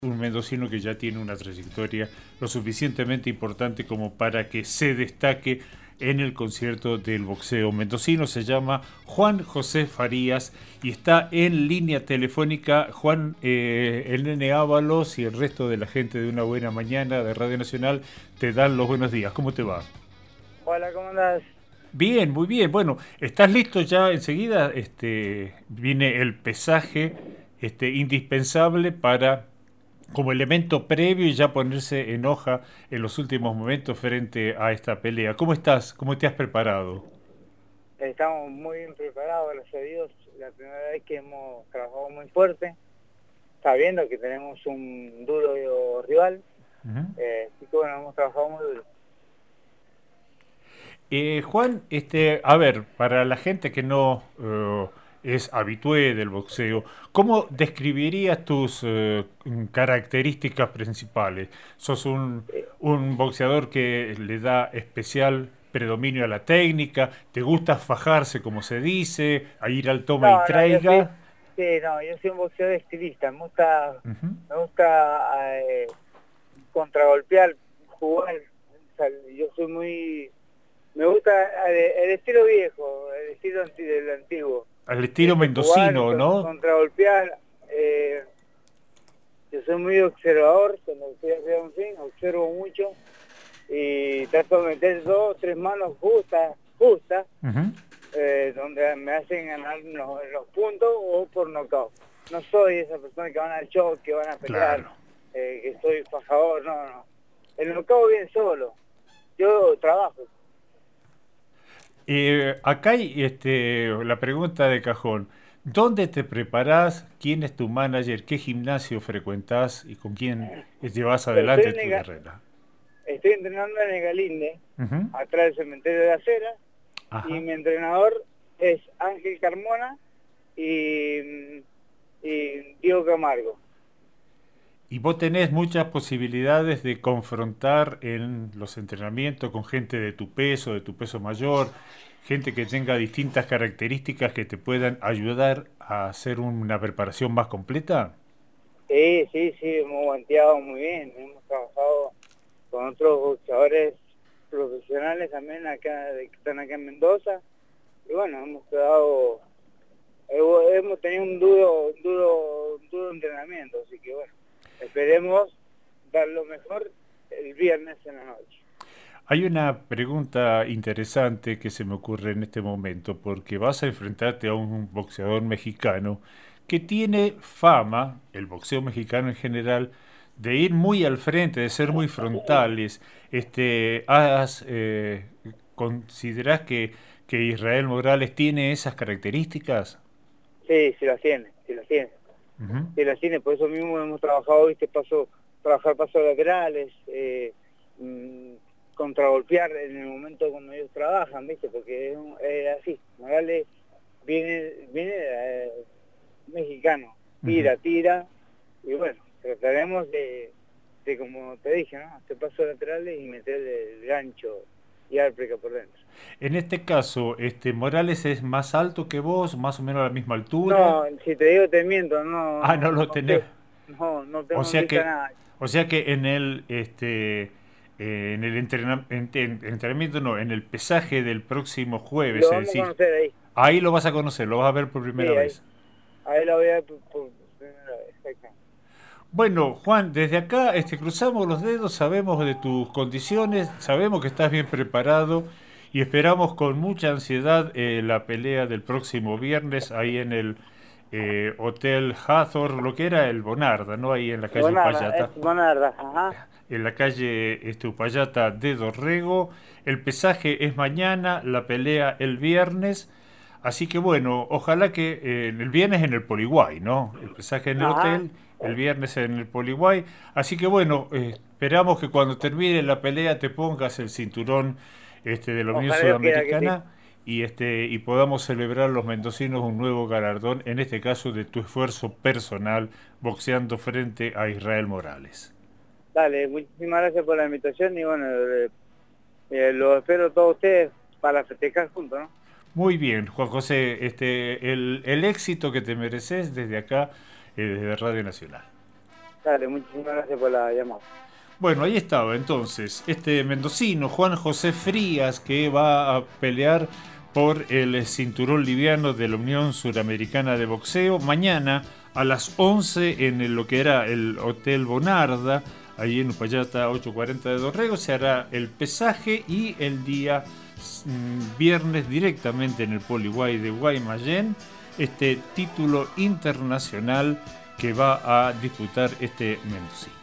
Un mendocino que ya tiene una trayectoria lo suficientemente importante como para que se destaque en el concierto del boxeo mendocino. Se llama Juan José Farías y está en línea telefónica. Juan, el Nene Ábalos y el resto de la gente de Una Buena Mañana de Radio Nacional te dan los buenos días. ¿Cómo te va? Hola, ¿cómo andás? Bien, muy bien. Bueno, ¿estás listo ya enseguida? Viene el pesaje indispensable para como elemento previo y ya ponerse en hoja en los últimos momentos frente a esta pelea. ¿Cómo estás? ¿Cómo te has preparado? Estamos muy bien preparados, gracias a Dios. La primera vez que hemos trabajado muy fuerte, sabiendo que tenemos un duro rival. Uh-huh. Así que bueno, hemos trabajado muy duro. Juan, a ver, para la gente que no es habitué del boxeo, ¿cómo describirías tus características principales? ¿Sos Eh, un boxeador que le da especial predominio a la técnica? ¿Te gusta fajarse, como se dice, a ir al toma y no, traiga? yo soy un boxeador estilista. Uh-huh. Me gusta contragolpear, jugar. O sea, yo soy muy... Me gusta el estilo viejo, el estilo del antiguo. Al estilo Jugar, mendocino, ¿no? contragolpear. Yo soy muy observador, cuando estoy haciendo un fin, observo mucho y trato de meter 2 o 3 manos justas, Uh-huh. donde me hacen ganar los puntos o por nocaut. No soy esa persona que van al choque, que van a pelear, Claro. que soy fajador, no. El nocaut viene solo, yo trabajo. Acá hay la pregunta de cajón. ¿Dónde te preparás? ¿Quién es tu manager? ¿Qué gimnasio frecuentás? ¿Y con quién llevas Estoy, adelante en tu carrera? estoy entrenando en el Galinde, Ujú. atrás del cementerio de la Acera, y Ajá. mi entrenador es Ángel Carmona y Diego Camargo. Y vos tenés muchas posibilidades de confrontar en los entrenamientos con gente de tu peso mayor, gente que tenga distintas características que te puedan ayudar a hacer una preparación más completa. Sí, hemos guanteado muy bien, hemos trabajado con otros boxeadores profesionales también acá, que están acá en Mendoza, y bueno, hemos tenido un duro entrenamiento, así que bueno, esperemos dar lo mejor el viernes en la noche. Hay una pregunta interesante que se me ocurre en este momento, porque vas a enfrentarte a un boxeador mexicano que tiene fama, el boxeo mexicano en general, de ir muy al frente, de ser muy frontales. ¿Considerás que Israel Morales tiene esas características? Sí las tiene, sí las tiene. Ujú. De la cine, por eso mismo hemos trabajado, viste, trabajar pasos laterales, contragolpear en el momento cuando ellos trabajan, viste, porque es así. Morales viene mexicano, Ujú. tira, y bueno, trataremos de como te dije, ¿no? Hacer pasos laterales y meter el gancho y arpreca por dentro. En este caso, ¿Morales es más alto que vos, más o menos a la misma altura? No, si te digo te miento, Ah, no lo no tenés. sé, no O tengo en sea vista que, nada. o sea que en el entrenamiento, no, en el pesaje del próximo jueves, Lo es vamos a decir, conocer ahí, ahí lo vas a conocer, lo vas a ver por primera sí, vez. ahí la voy a ver por primera vez, exacto. Bueno, Juan, desde acá cruzamos los dedos, sabemos de tus condiciones, sabemos que estás bien preparado y esperamos con mucha ansiedad la pelea del próximo viernes ahí en el Hotel Hathor, lo que era el Bonarda, ¿no? Ahí en la calle Bonarda, Upayata. es Bonarda, ajá. En la calle Upayata de Dorrego. El pesaje es mañana, la pelea el viernes. Así que bueno, ojalá que el viernes en el Poliguay, ¿no? El pesaje en el Ajá, hotel, el viernes en el Poliguay. Así que bueno, esperamos que cuando termine la pelea te pongas el cinturón de la Unión ojalá Dios quiera que sí. Sudamericana y podamos celebrar los mendocinos un nuevo galardón, en este caso de tu esfuerzo personal boxeando frente a Israel Morales. Dale, muchísimas gracias por la invitación y bueno, lo espero todos ustedes para festejar juntos, ¿no? Muy bien, Juan José, el éxito que te mereces desde acá, desde Radio Nacional. Dale, muchísimas gracias por la llamada. Bueno, ahí estaba entonces este mendocino, Juan José Frías, que va a pelear por el cinturón liviano de la Unión Suramericana de Boxeo. Mañana a las 11 en lo que era el Hotel Bonarda, ahí en Upayata 840 de Dorrego, se hará el pesaje y el día viernes directamente en el Poliway de Guaymallén, este título internacional que va a disputar este mendocino.